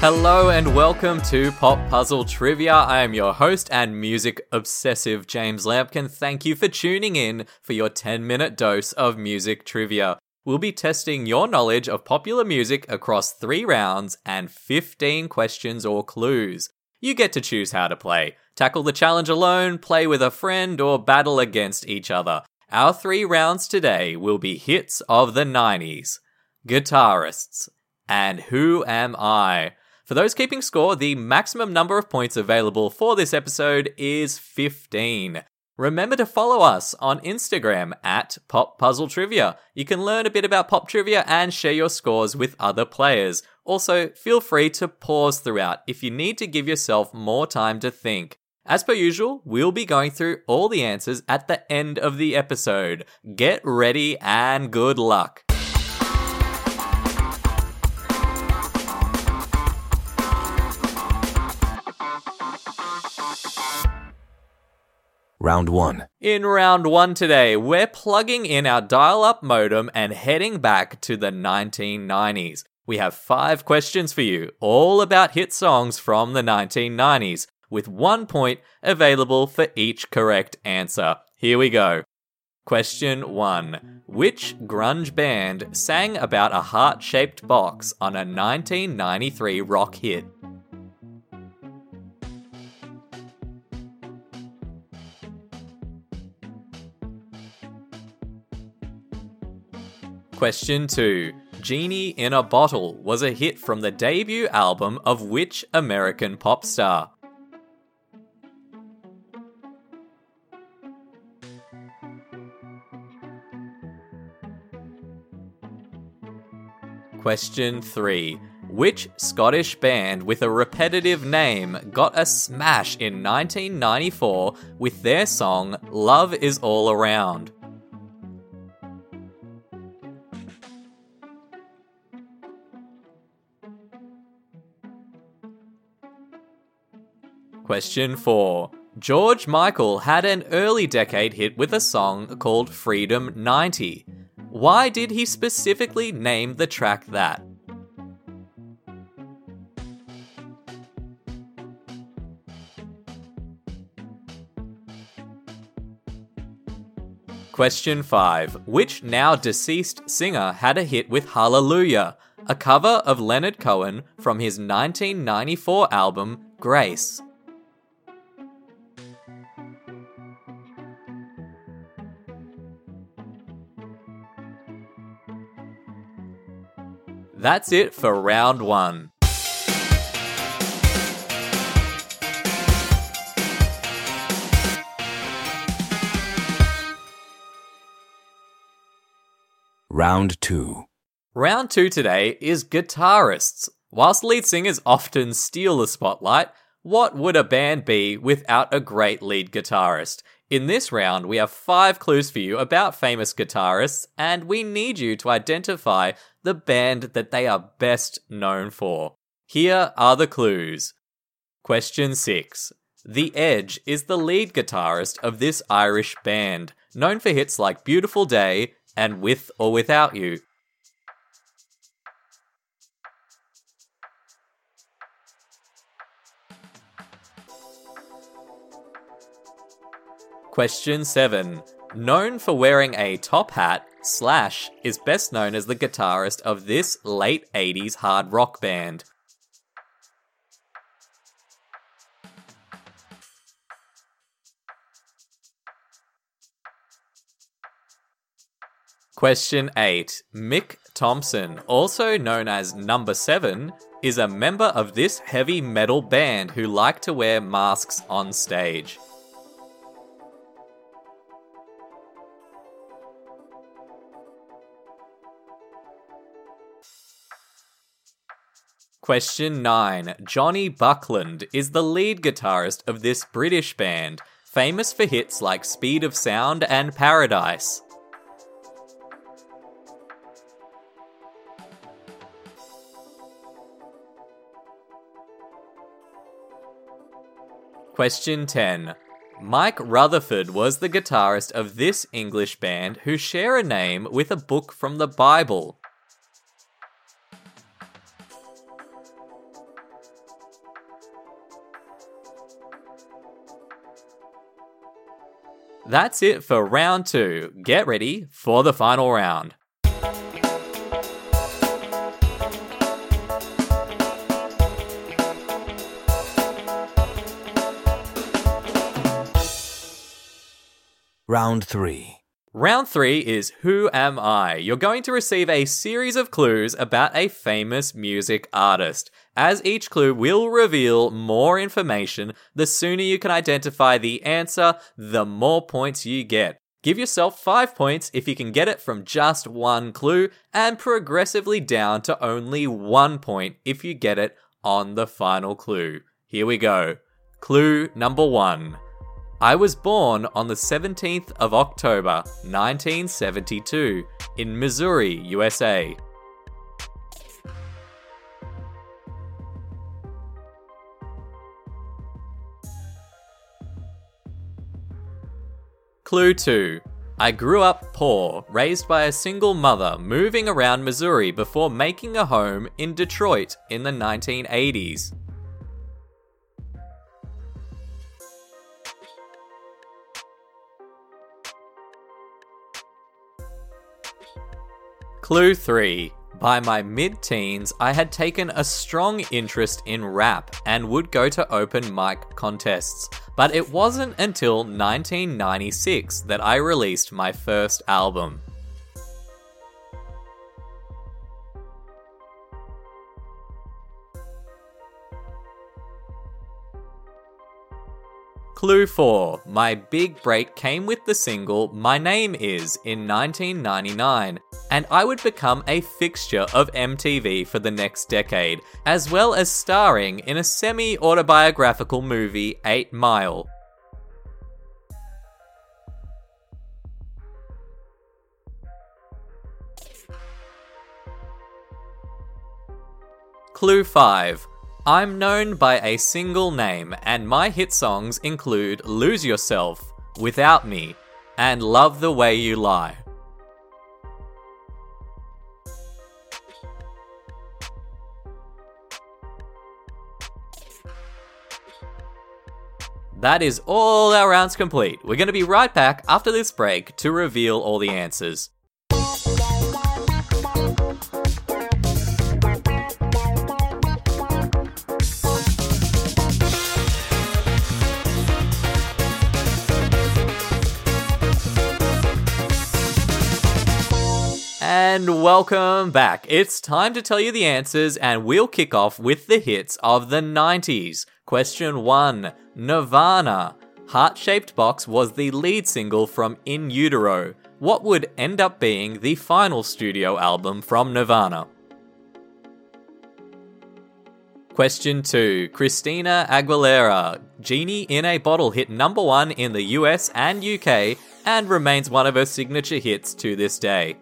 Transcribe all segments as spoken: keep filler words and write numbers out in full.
Hello and welcome to Pop Puzzle Trivia. I am your host and music obsessive James Lampkin. Thank you for tuning in for your ten minute dose of music trivia. We'll be testing your knowledge of popular music across three rounds and fifteen questions or clues. You get to choose how to play. Tackle the challenge alone, play with a friend, or battle against each other. Our three rounds today will be hits of the nineties, guitarists, and Who Am I? For those keeping score, the maximum number of points available for this episode is fifteen. Remember to follow us on Instagram at Pop Puzzle Trivia. You can learn a bit about pop trivia and share your scores with other players. Also, feel free to pause throughout if you need to give yourself more time to think. As per usual, we'll be going through all the answers at the end of the episode. Get ready and good luck. Round one. In round one today, we're plugging in our dial-up modem and heading back to the nineteen nineties. We have five questions for you, all about hit songs from the nineteen nineties, with one point available for each correct answer. Here we go. Question one. Which grunge band sang about a heart-shaped box on a nineteen ninety-three rock hit? Question two. Genie in a Bottle was a hit from the debut album of which American pop star? Question three. Which Scottish band with a repetitive name got a smash in nineteen ninety-four with their song Love Is All Around? Question four. George Michael had an early decade hit with a song called Freedom ninety. Why did he specifically name the track that? Question five. Which now deceased singer had a hit with Hallelujah, a cover of Leonard Cohen from his nineteen ninety-four album Grace? That's it for round one. Round two. Round two today is guitarists. Whilst lead singers often steal the spotlight, what would a band be without a great lead guitarist? In this round, we have five clues for you about famous guitarists, and we need you to identify the band that they are best known for. Here are the clues. Question six. The Edge is the lead guitarist of this Irish band, known for hits like Beautiful Day and With or Without You. Question seven. Known for wearing a top hat, Slash is best known as the guitarist of this late eighties hard rock band. Question eight. Mick Thompson, also known as Number seven, is a member of this heavy metal band who like to wear masks on stage. Question nine. Johnny Buckland is the lead guitarist of this British band, famous for hits like Speed of Sound and Paradise. Question ten. Mike Rutherford was the guitarist of this English band who share a name with a book from the Bible. That's it for round two. Get ready for the final round. Round three. Round three is Who Am I? You're going to receive a series of clues about a famous music artist. As each clue will reveal more information, the sooner you can identify the answer, the more points you get. Give yourself five points if you can get it from just one clue, and progressively down to only one point if you get it on the final clue. Here we go. Clue number one. I was born on the seventeenth of October, nineteen seventy-two, in Missouri, U S A. Clue two. I grew up poor, raised by a single mother, moving around Missouri before making a home in Detroit in the nineteen eighties. Clue three. By my mid-teens, I had taken a strong interest in rap and would go to open mic contests, but it wasn't until nineteen ninety-six that I released my first album. Clue four. My big break came with the single My Name Is in nineteen ninety-nine, and I would become a fixture of M T V for the next decade, as well as starring in a semi-autobiographical movie, Eight Mile. Clue five. I'm known by a single name, and my hit songs include Lose Yourself, Without Me, and Love the Way You Lie. That is all our rounds complete. We're going to be right back after this break to reveal all the answers. And welcome back. It's time to tell you the answers, and we'll kick off with the hits of the nineties. Question one. Nirvana. Heart-Shaped Box was the lead single from In Utero. What would end up being the final studio album from Nirvana? Question two. Christina Aguilera. Genie in a Bottle hit number one in the U S and U K and remains one of her signature hits to this day.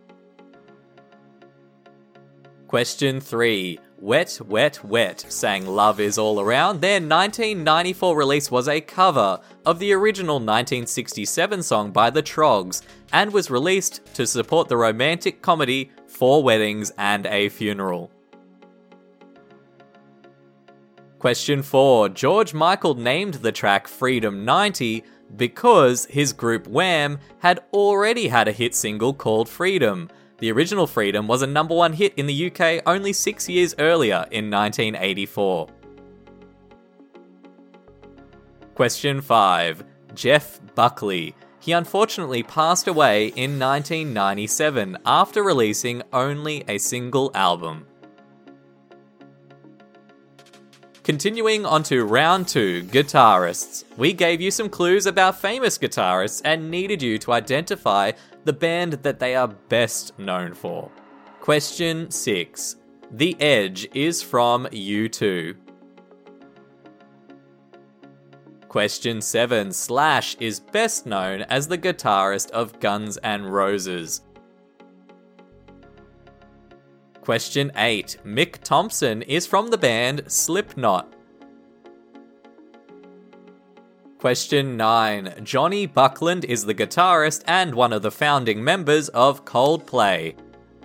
Question three. Wet, Wet, Wet sang Love Is All Around. Their nineteen ninety-four release was a cover of the original nineteen sixty-seven song by the Troggs and was released to support the romantic comedy Four Weddings and a Funeral. Question four. George Michael named the track Freedom ninety because his group Wham had already had a hit single called Freedom. The original Freedom was a number one hit in the U K only six years earlier in nineteen eighty-four. Question five. Jeff Buckley. He unfortunately passed away in nineteen ninety-seven after releasing only a single album. Continuing on to round two, guitarists. We gave you some clues about famous guitarists and needed you to identify the band that they are best known for. Question six. The Edge is from U two. Question seven. Slash is best known as the guitarist of Guns N' Roses. Question eight. Mick Thompson is from the band Slipknot. Question nine. Johnny Buckland is the guitarist and one of the founding members of Coldplay.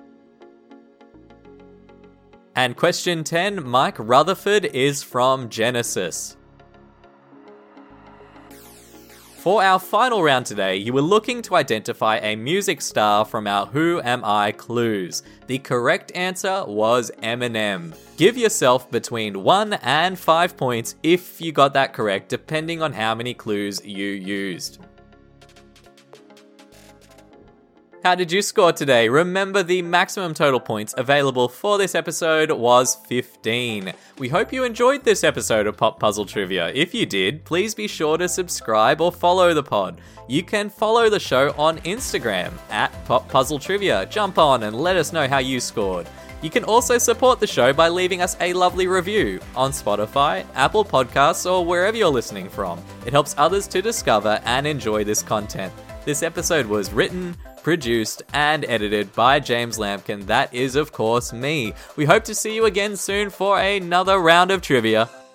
And question ten. Mike Rutherford is from Genesis. For our final round today, you were looking to identify a music star from our Who Am I clues. The correct answer was Eminem. Give yourself between one and five points if you got that correct, depending on how many clues you used. How did you score today? Remember, the maximum total points available for this episode was fifteen. We hope you enjoyed this episode of Pop Puzzle Trivia. If you did, please be sure to subscribe or follow the pod. You can follow the show on Instagram at Pop Puzzle Trivia. Jump on and let us know how you scored. You can also support the show by leaving us a lovely review on Spotify, Apple Podcasts, or wherever you're listening from. It helps others to discover and enjoy this content. This episode was written, produced, and edited by James Lampkin. That is, of course, me. We hope to see you again soon for another round of trivia.